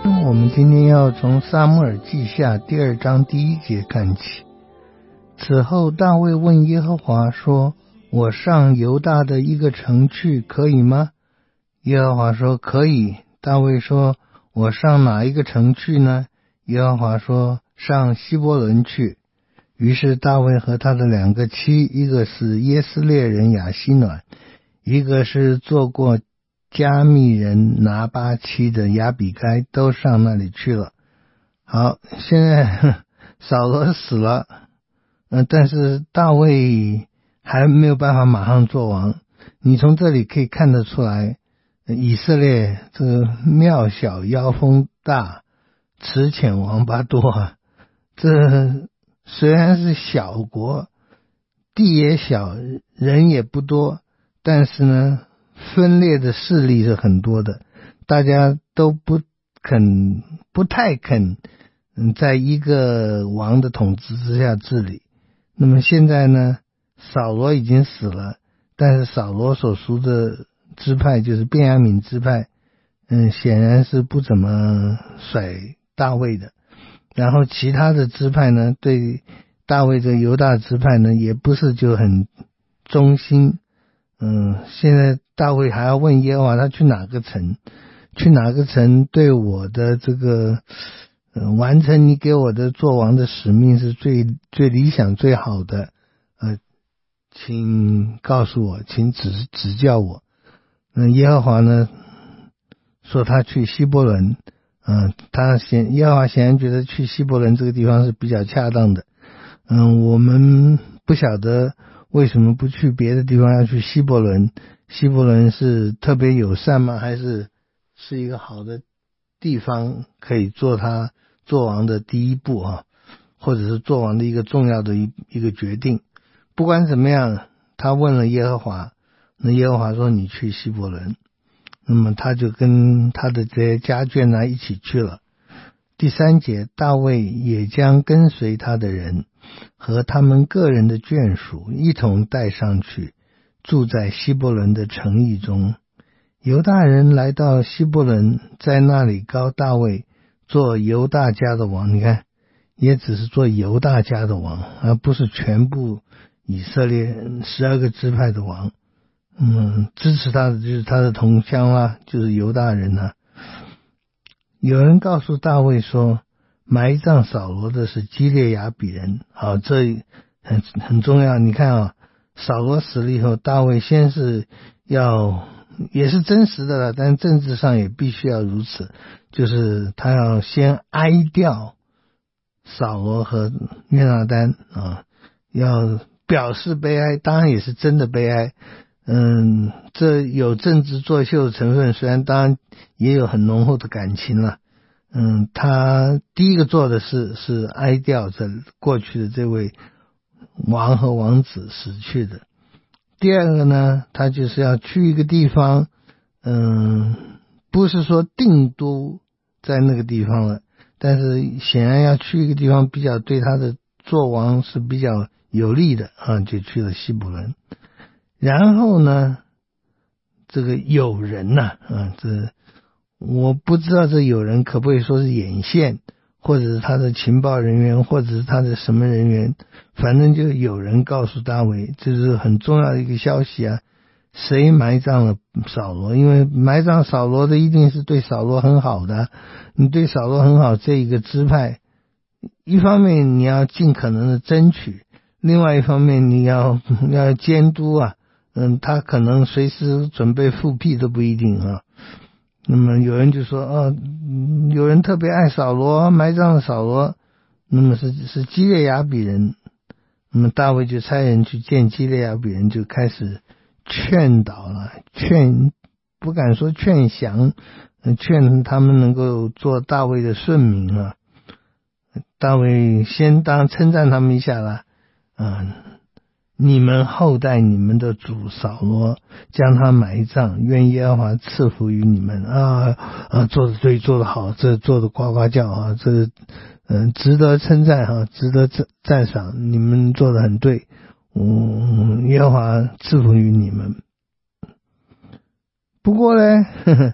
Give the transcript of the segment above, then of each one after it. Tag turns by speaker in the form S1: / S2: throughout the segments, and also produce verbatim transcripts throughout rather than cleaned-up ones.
S1: 我们今天要从撒母耳记下第二章第一节看起。此后大卫问耶和华说，我上犹大的一个城去可以吗？耶和华说可以。大卫说，我上哪一个城去呢？耶和华说，上希伯伦去。于是大卫和他的两个妻，一个是耶斯列人亚希暖，一个是做过加密人拿巴妻的亚比该，都上那里去了。好，现在扫罗死了，呃，但是大卫还没有办法马上做王。你从这里可以看得出来，以色列这个庙小妖风大，池浅王八多啊。这虽然是小国，地也小，人也不多，但是呢分裂的势力是很多的，大家都不肯不太肯嗯，在一个王的统治之下治理。那么现在呢，扫罗已经死了，但是扫罗所属的支派就是便雅悯支派，嗯，显然是不怎么甩大卫的。然后其他的支派呢，对大卫的犹大支派呢，也不是就很忠心。嗯，现在大卫还要问耶和华，他去哪个城？去哪个城对我的这个呃完成你给我的做王的使命是最最理想最好的？呃，请告诉我，请指指教我。那耶和华呢说他去希伯伦。嗯、呃，他显耶和华显然觉得去希伯伦这个地方是比较恰当的。嗯，我们不晓得为什么不去别的地方，要去希伯伦？希伯伦是特别友善吗？还是是一个好的地方，可以做他做王的第一步啊，或者是做王的一个重要的一一个决定？不管怎么样，他问了耶和华，那耶和华说你去希伯伦，那么他就跟他的这些家眷啊一起去了。第三节，大卫也将跟随他的人和他们个人的眷属一同带上去，住在希伯伦的城邑中。犹大人来到希伯伦，在那里膏大卫做犹大家的王。你看，也只是做犹大家的王，而不是全部以色列十二个支派的王。嗯，支持他的就是他的同乡啦，就是犹大人啊。有人告诉大卫说，埋葬扫罗的是基列雅比人。好，这很很重要。你看啊，扫罗死了以后，大卫先是要，也是真实的了，但政治上也必须要如此，就是他要先哀悼扫罗和约拿单啊，要表示悲哀，当然也是真的悲哀。嗯，这有政治作秀的成分，虽然当然也有很浓厚的感情了。嗯，他第一个做的事是哀悼这过去的这位王和王子死去的。第二个呢，他就是要去一个地方，嗯，不是说定都在那个地方了，但是显然要去一个地方比较对他的做王是比较有利的啊，就去了希伯伦。然后呢，这个友人呐、啊，啊，这我不知道这友人可不可以说是眼线，或者是他的情报人员，或者是他的什么人员，反正就有人告诉大卫，这是很重要的一个消息啊。谁埋葬了扫罗？因为埋葬扫罗的一定是对扫罗很好的，你对扫罗很好，这一个支派，一方面你要尽可能的争取，另外一方面你要要监督啊。嗯，他可能随时准备复辟都不一定啊。那么有人就说，哦，有人特别爱扫罗，埋葬了扫罗，那么是是基列雅比人。那么大卫就差人去见基列雅比人，就开始劝导了，劝不敢说劝降，劝他们能够做大卫的顺民啊。大卫先当称赞他们一下啦，嗯。你们后代你们的主扫罗，将他埋葬，愿耶和华赐福于你们啊啊！做得对，做得好，这做得呱呱叫啊！这嗯、呃，值得称赞哈、啊，值得赞赏，你们做得很对，嗯，耶和华赐福于你们。不过呢，呵呵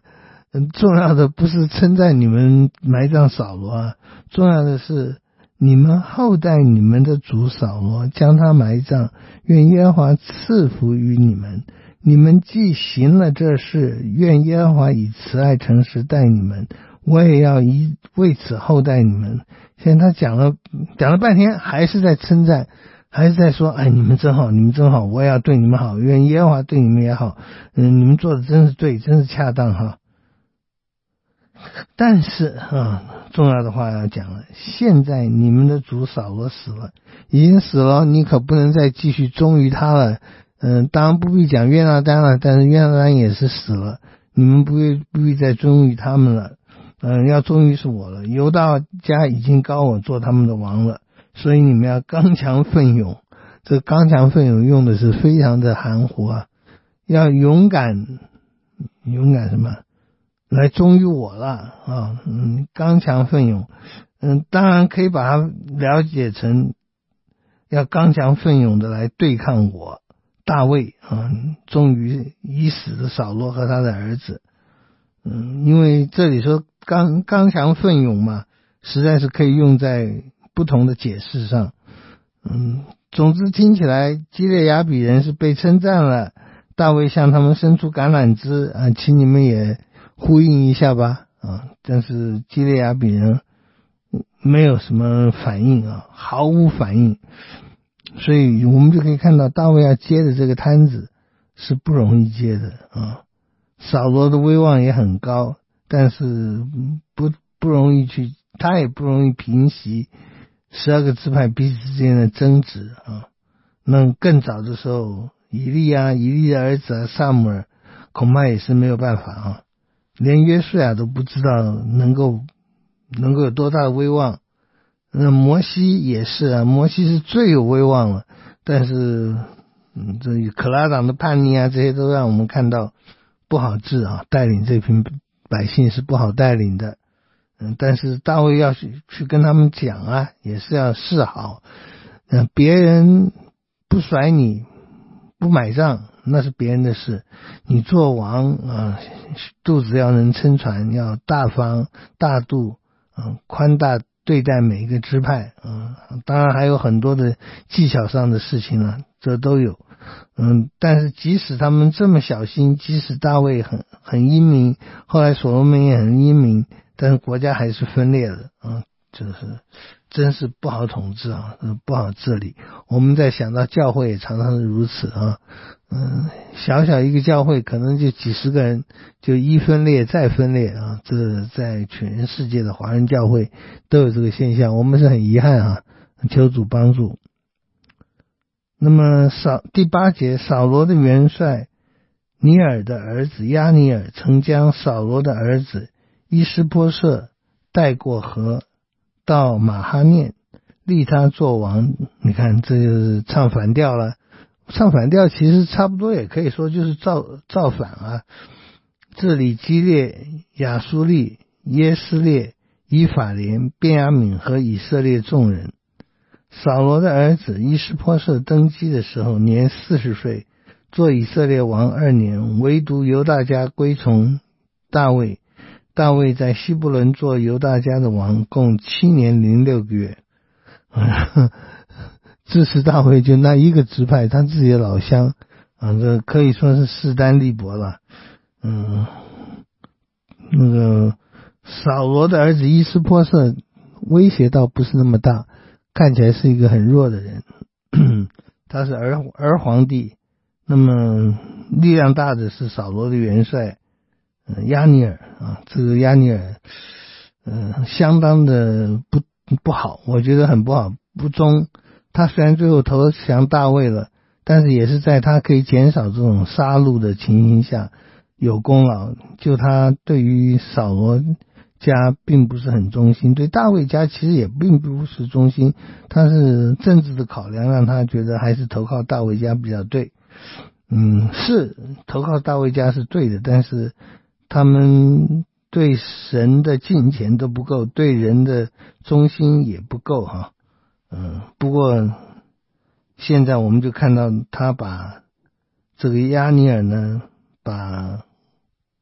S1: 嗯，重要的不是称赞你们埋葬扫罗啊，重要的是你们后代你们的主扫罗将他埋葬，愿耶和华赐福于你们。你们既行了这事，愿耶和华以慈爱诚实待你们，我也要以为此厚待你们。现在他讲了讲了半天，还是在称赞，还是在说，哎，你们真好，你们真好，我也要对你们好，愿耶和华对你们也好。嗯，你们做的真是对，真是恰当哈。但是啊，重要的话要讲了，现在你们的主扫罗死了，已经死了，你可不能再继续忠于他了。嗯，当然不必讲约拿单了，但是约拿单也是死了，你们不必不必再忠于他们了。嗯，要忠于是我了。犹大家已经膏我做他们的王了，所以你们要刚强奋勇。这刚强奋勇用的是非常的含糊啊，要勇敢，勇敢什么？来忠于我了啊，嗯，刚强奋勇，嗯，当然可以把它了解成要刚强奋勇的来对抗我。大卫啊，终于已死的扫罗和他的儿子，嗯，因为这里说刚刚强奋勇嘛，实在是可以用在不同的解释上。嗯，总之听起来基列雅比人是被称赞了，大卫向他们伸出橄榄枝啊，请你们也呼应一下吧啊！但是基列雅比人没有什么反应啊，毫无反应。所以我们就可以看到大卫要接的这个摊子是不容易接的啊。扫罗的威望也很高，但是不不容易去，他也不容易平息十二个支派彼此之间的争执啊。那更早的时候，以利啊，以利的儿子啊，撒母耳恐怕也是没有办法啊，连约书亚都不知道能够能够有多大的威望。那摩西也是啊，摩西是最有威望了，但是嗯，这可拉党的叛逆啊，这些都让我们看到不好治啊，带领这群百姓是不好带领的。嗯，但是大卫要去去跟他们讲啊，也是要示好。嗯，别人不甩你，不买账，那是别人的事。你做王啊，肚子要能撑船，要大方大度，嗯，宽大对待每一个支派，嗯，当然还有很多的技巧上的事情呢，这都有。嗯，但是即使他们这么小心，即使大卫很很英明，后来所罗门也很英明，但是国家还是分裂了，嗯，就是真是不好统治啊，不好治理。我们在想到教会也常常是如此啊，嗯，小小一个教会可能就几十个人就一分裂再分裂啊，这在全世界的华人教会都有这个现象，我们是很遗憾啊，求主帮助。那么扫第八节，扫罗的元帅尼尔的儿子亚尼尔曾将扫罗的儿子伊施波设带过河到马哈念，立他做王。你看这就是唱反调了，唱反调其实差不多也可以说就是造造反啊。这里基列、亚苏利、耶斯列、以法莲、便雅悯和以色列众人。扫罗的儿子伊施波设登基的时候年四十岁，做以色列王二年，唯独犹大家归从大卫。大卫在希伯伦做犹大家的王，共七年零六个月。支持大卫就那一个支派，他自己的老乡啊，这可以说是势单力薄了。嗯，那个扫罗的儿子伊施波设威胁倒不是那么大，看起来是一个很弱的人。他是儿儿皇帝，那么力量大的是扫罗的元帅呃亚尼尔啊，这个亚尼尔呃相当的不不好，我觉得很不好，不忠。他虽然最后投降大卫了，但是也是在他可以减少这种杀戮的情形下有功劳，就他对于扫罗家并不是很忠心，对大卫家其实也并不是忠心，他是政治的考量让他觉得还是投靠大卫家比较对。嗯，是投靠大卫家是对的，但是他们对神的敬虔都不够，对人的忠心也不够哈。嗯，不过现在我们就看到他把这个亚尼尔呢，把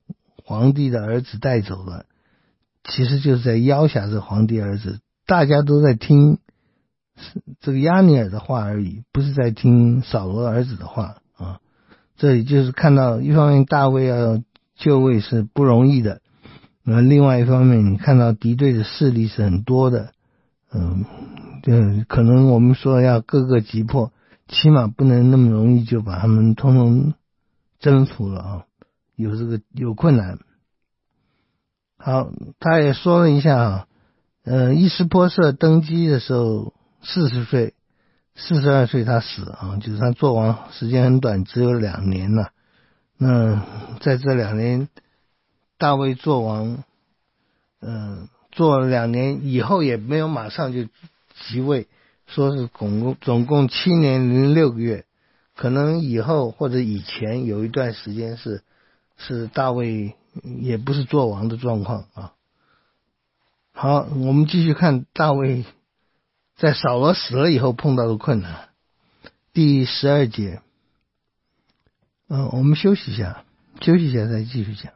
S1: 皇帝的儿子带走了，其实就是在要挟这皇帝儿子，大家都在听这个亚尼尔的话而已，不是在听扫罗儿子的话啊。这里就是看到一方面大卫要就位是不容易的，那另外一方面你看到敌对的势力是很多的，嗯，就可能我们说要各个击破，起码不能那么容易就把他们通通征服了啊，有这个有困难。好，他也说了一下啊，呃，伊施波设登基的时候四十岁，四十二岁他死啊，就是他做王时间很短，只有两年了。那在这两年，大卫做王，嗯、呃，做了两年以后也没有马上就即位，说是总共总共七年零六个月，可能以后或者以前有一段时间是是大卫也不是做王的状况啊。好，我们继续看大卫在扫罗死了以后碰到的困难。第十二节，嗯、呃，我们休息一下，休息一下再继续讲。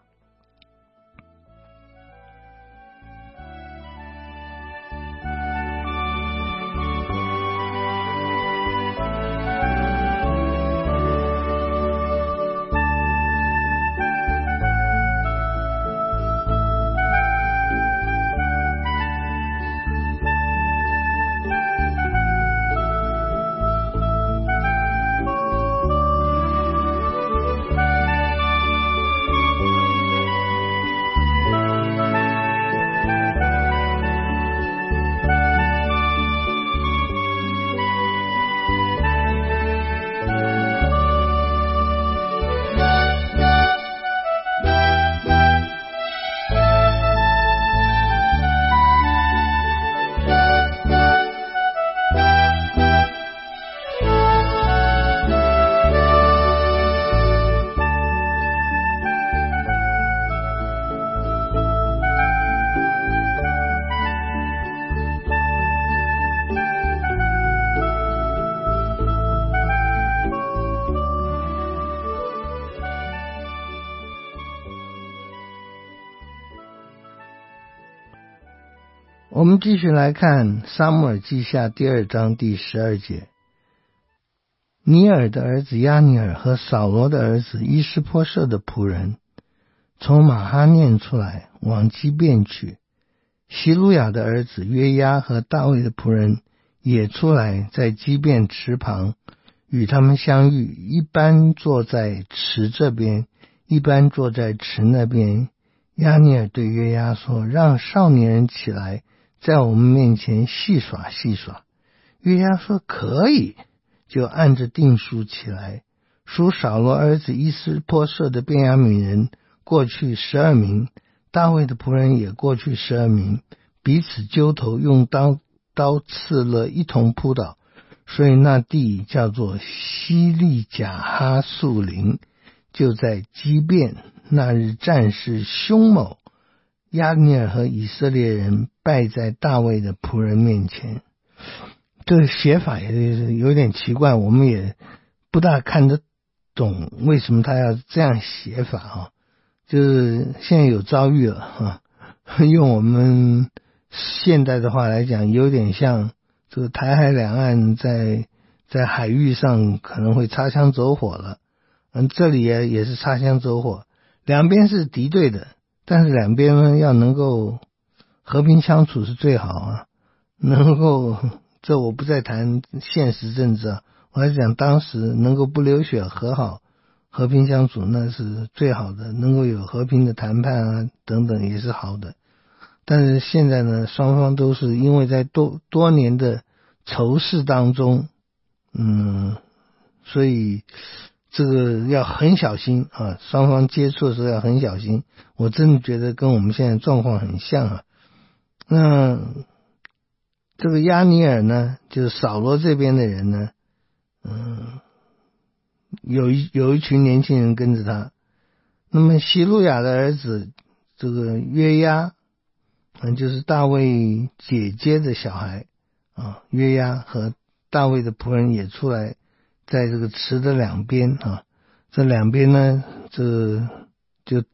S1: 我们继续来看撒母耳记下第二章第十二节。尼尔的儿子亚尼尔和扫罗的儿子伊施波设的仆人从马哈念出来往基遍去，希路亚的儿子约押和大卫的仆人也出来在基遍池旁与他们相遇，一般坐在池这边，一般坐在池那边。亚尼尔对约押说，让少年人起来在我们面前戏耍戏耍。约押说可以，就按着定数起来，属扫罗儿子伊施波设的便雅悯人过去十二名，大卫的仆人也过去十二名，彼此揪头，用刀刀刺了，一同扑倒，所以那地叫做西利甲哈树林。就在基遍，那日战事凶猛，亚尼尔和以色列人败在大卫的仆人面前。这个写法也有点奇怪，我们也不大看得懂为什么他要这样写法啊。就是现在有遭遇了啊，用我们现代的话来讲，有点像这个台海两岸在在海域上可能会擦枪走火了。嗯，这里也也是擦枪走火，两边是敌对的，但是两边呢要能够和平相处是最好啊。能够，这我不再谈现实政治啊，我还是讲当时能够不流血和好，和平相处那是最好的，能够有和平的谈判啊等等也是好的。但是现在呢，双方都是因为在多多年的仇视当中，嗯，所以这个要很小心啊，双方接触的时候要很小心。我真的觉得跟我们现在状况很像啊。那这个亚尼尔呢，就是扫罗这边的人呢，嗯，有一有一群年轻人跟着他。那么希路亚的儿子这个约押，嗯，就是大卫姐姐的小孩啊，约押和大卫的仆人也出来，在这个池的两边啊，这两边呢，这就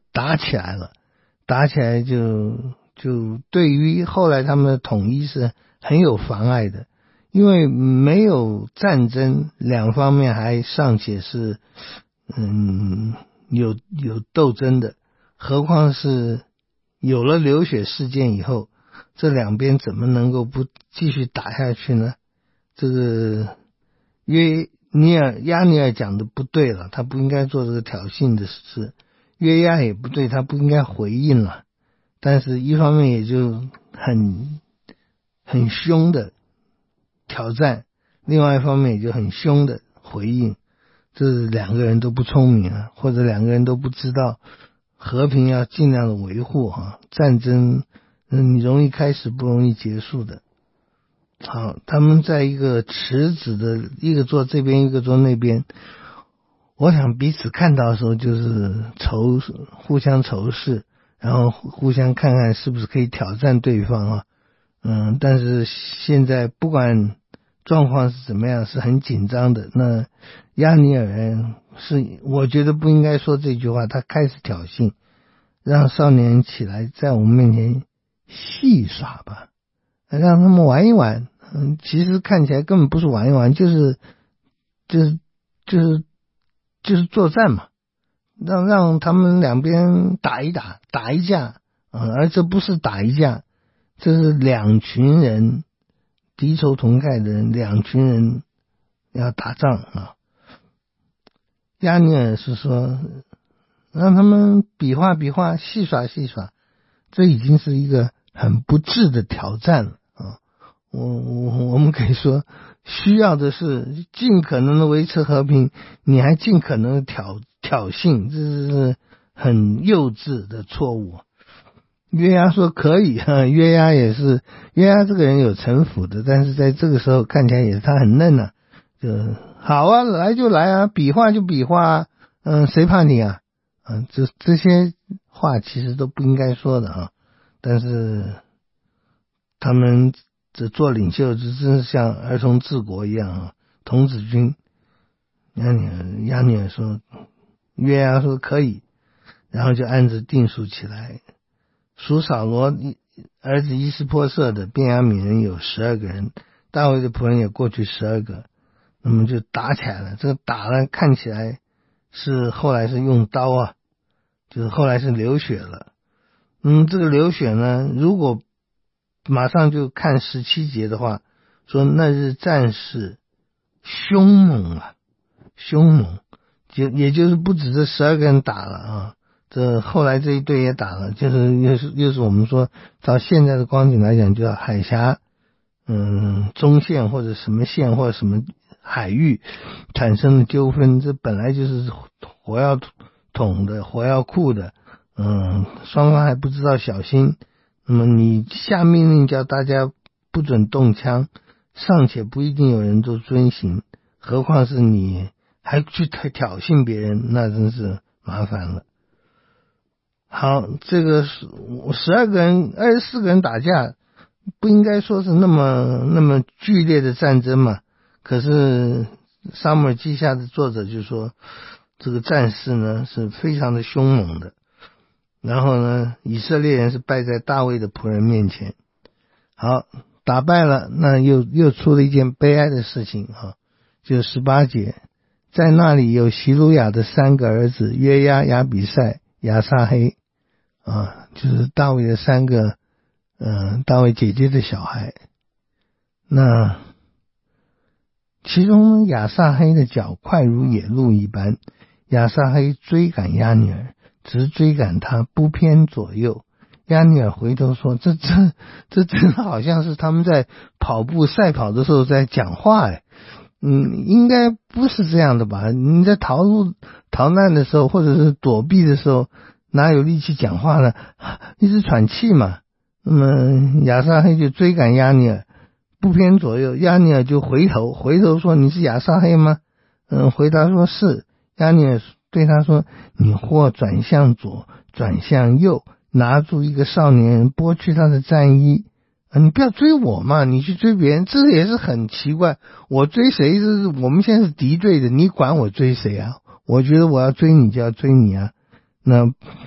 S1: 打起来了，打起来就就对于后来他们的统一是很有妨碍的，因为没有战争，两方面还尚且是嗯有有斗争的，何况是有了流血事件以后，这两边怎么能够不继续打下去呢？这个约尼尔亚尼尔讲的不对了，他不应该做这个挑衅的事，约押也不对，他不应该回应了，但是一方面也就很很凶的挑战，另外一方面也就很凶的回应，这两个人都不聪明啊，或者两个人都不知道和平要尽量的维护啊，战争嗯，你容易开始不容易结束的。好，他们在一个池子的一个坐这边一个坐那边，我想彼此看到的时候就是仇互相仇视，然后互相看看是不是可以挑战对方啊。嗯，但是现在不管状况是怎么样，是很紧张的。那亚尼尔人是我觉得不应该说这句话，他开始挑衅，让少年人起来在我们面前戏耍吧，让他们玩一玩。嗯，其实看起来根本不是玩一玩，就是就是就是就是作战嘛，让让他们两边打一打，打一架啊、嗯！而这不是打一架，这是两群人敌仇同盖的人，两群人要打仗啊。亚尼尔是说让他们比划比划，戏耍戏耍，这已经是一个很不智的挑战了啊！我我我们可以说，需要的是尽可能的维持和平，你还尽可能的挑挑衅，这是很幼稚的错误。约押说可以哈，约押也是约押这个人有城府的，但是在这个时候看起来也是他很嫩啊，就好啊，来就来啊，比划就比划啊，嗯，谁怕你啊？嗯，这这些话其实都不应该说的啊，但是他们这做领袖就真是像儿童治国一样啊，童子军。亚尼尔亚尼尔说，约押说可以，然后就按着定数起来。属扫罗儿子伊斯波设的便雅悯人有十二个人，大卫的仆人也过去十二个，那么就打起来了。这个打了看起来是后来是用刀啊，就是后来是流血了。嗯，这个流血呢，如果马上就看十七节的话，说那日战事凶猛啊，凶猛，就也就是不止这十二个人打了啊。这后来这一队也打了，就是又是又是我们说到现在的光景来讲，就叫海峡嗯中线或者什么线或者什么海域产生的纠纷，这本来就是火药桶的火药库的，嗯，双方还不知道小心，那么你下命令叫大家不准动枪，尚且不一定有人都遵行，何况是你还去挑衅别人，那真是麻烦了。好，这个十二个人二十四个人打架不应该说是那么那么剧烈的战争嘛，可是撒母耳记下的作者就说这个战事呢是非常的凶猛的，然后呢以色列人是败在大卫的仆人面前。好，打败了，那又又出了一件悲哀的事情啊，就十八节，在那里有希鲁雅的三个儿子约押、亚比赛、亚撒黑啊，就是大卫的三个嗯、呃，大卫姐姐的小孩。那其中亚撒黑的脚快如野鹿一般，亚撒黑追赶亚尼尔，直追赶他，不偏左右。亚尼尔回头说，这这这真的好像是他们在跑步赛跑的时候在讲话哎，嗯，应该不是这样的吧？你在逃路逃难的时候，或者是躲避的时候，哪有力气讲话呢？一直喘气嘛。那么亚撒黑就追赶亚尼尔，不偏左右。亚尼尔就回头回头说，你是亚撒黑吗？嗯，回答说是。亚尼尔对他说，你或转向左转向右，拿住一个少年人，剥去他的战衣。啊，你不要追我嘛，你去追别人，这也是很奇怪。我追谁是我们现在是敌对的，你管我追谁啊？我觉得我要追你就要追你啊。那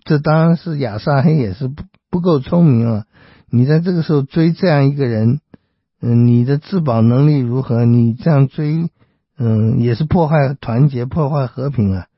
S1: 这当然是亚撒黑也是不不够聪明了。你在这个时候追这样一个人，嗯，你的自保能力如何？你这样追，嗯，也是破坏团结、破坏和平啊。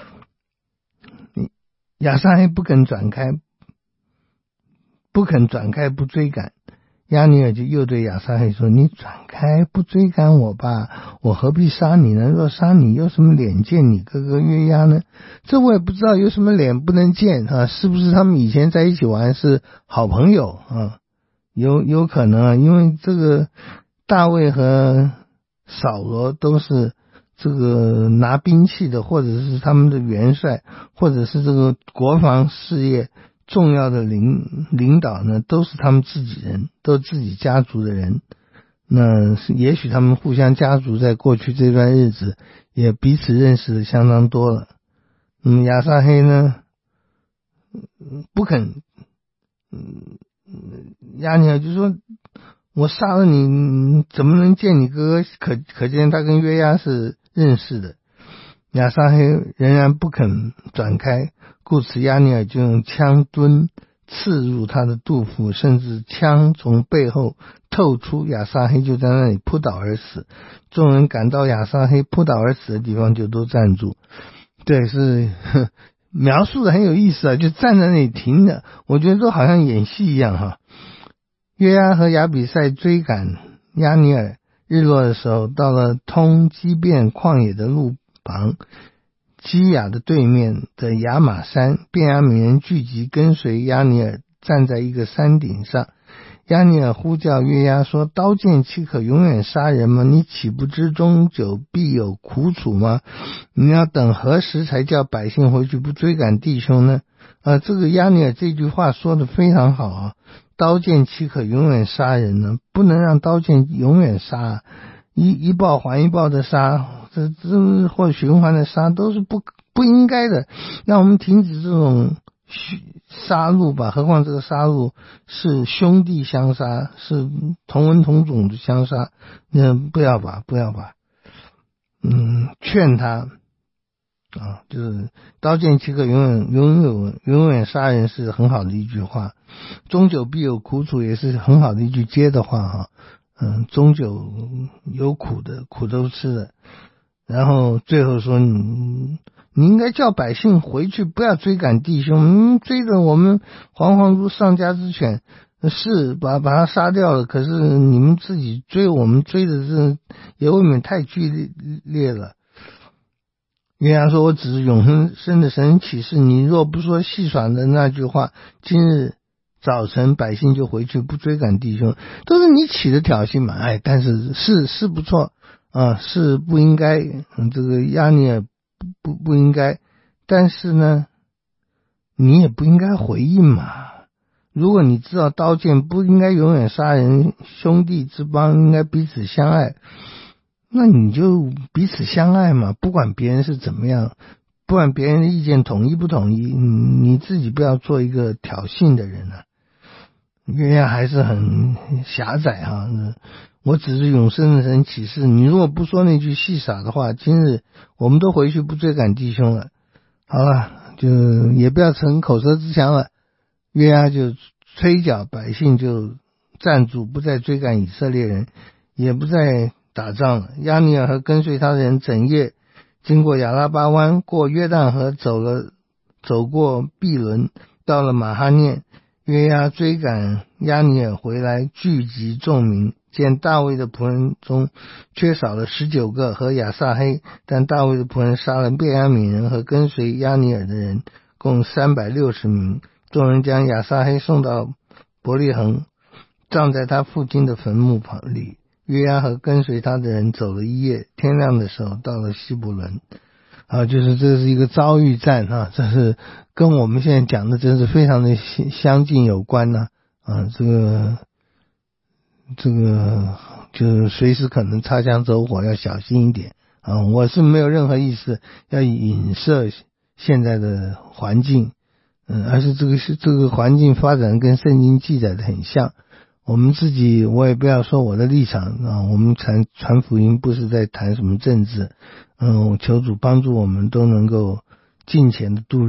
S1: 亚撒黑不肯转开，不肯转开不追赶。亚尼尔就又对亚撒黑说：“你转开不追赶我吧，我何必杀你呢？若杀你，有什么脸见你哥哥约押呢？”这我也不知道有什么脸不能见啊？是不是他们以前在一起玩是好朋友啊？有有可能啊，因为这个大卫和扫罗都是这个拿兵器的，或者是他们的元帅，或者是这个国防事业重要的领领导呢，都是他们自己人，都是自己家族的人。那也许他们互相家族在过去这段日子也彼此认识的相当多了。那么亚撒黑呢，不肯，嗯，亚尼尔就说：“我杀了你，怎么能见你哥哥？”可可见他跟约押是认识的。亚撒黑仍然不肯转开，故此亚尼尔就用枪墩刺入他的肚腹，甚至枪从背后透出，亚撒黑就在那里扑倒而死。众人赶到亚撒黑扑倒而死的地方，就都站住。对，是呵描述的很有意思啊，就站在那里停着，我觉得都好像演戏一样哈。约押和亚比赛追赶亚尼尔，日落的时候，到了通基遍旷野的路旁，基亚的对面的亚玛山，便雅悯人聚集跟随亚尼尔，站在一个山顶上。亚尼尔呼叫约押说：“刀剑岂可永远杀人吗？你岂不知终久必有苦楚吗？你要等何时才叫百姓回去不追赶弟兄呢？”呃，这个亚尼尔这句话说得非常好啊。刀剑岂可永远杀人呢？不能让刀剑永远杀，一一报还一报的杀，这这或循环的杀都是不不应该的。让我们停止这种杀戮吧，何况这个杀戮是兄弟相杀，是同文同种的相杀，那不要吧，不要吧。嗯，劝他啊，就是刀剑岂可永远永远永远杀人是很好的一句话，终久必有苦楚也是很好的一句接的话哈。嗯，终究有苦的，苦都吃了。然后最后说你你应该叫百姓回去，不要追赶弟兄，嗯、追着我们惶惶如丧家之犬，是把把他杀掉了，可是你们自己追我们追的这也未免太剧烈了。约押说：“我只是永生的神启示，你若不说戏耍的那句话，今日早晨百姓就回去不追赶弟兄。”都是你起的挑衅嘛。哎，但是是是不错啊，是不应该，嗯、这个亚尼尔不不不应该，但是呢，你也不应该回应嘛。如果你知道刀剑不应该永远杀人，兄弟之邦应该彼此相爱，那你就彼此相爱嘛，不管别人是怎么样，不管别人的意见统一不统一，你自己不要做一个挑衅的人啊。约押还是很狭窄哈、啊，我只是永生的神启示，你如果不说那句戏傻的话，今日我们都回去不追赶弟兄了。好了，就也不要逞口舌之强了。约押就催缴百姓就站住，不再追赶以色列人，也不再打仗了。亚尼尔和跟随他的人整夜经过亚拉巴湾，过约旦河，走了走过毕伦，到了马哈念。约押追赶亚尼尔回来，聚集众民，见大卫的仆人中缺少了十九个和亚撒黑，但大卫的仆人杀了便雅悯人和跟随亚尼尔的人，共三百六十名。众人将亚撒黑送到伯利恒，葬在他父亲的坟墓旁里。约押和跟随他的人走了一夜，天亮的时候到了希伯伦。啊，就是这是一个遭遇战啊，这是跟我们现在讲的真是非常的相近有关呢。啊，这个这个就是随时可能擦枪走火，要小心一点啊。我是没有任何意思要影射现在的环境，嗯，而是这个是这个环境发展跟圣经记载的很像。我们自己，我也不要说我的立场啊，我们传传福音不是在谈什么政治，嗯，求主帮助我们都能够敬虔的度日。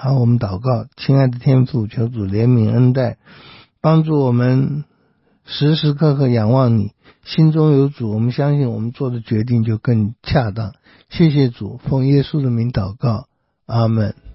S1: 好，我们祷告。亲爱的天父，求主怜悯恩待，帮助我们时时刻刻仰望你，心中有主，我们相信我们做的决定就更恰当。谢谢主，奉耶稣的名祷告，阿们。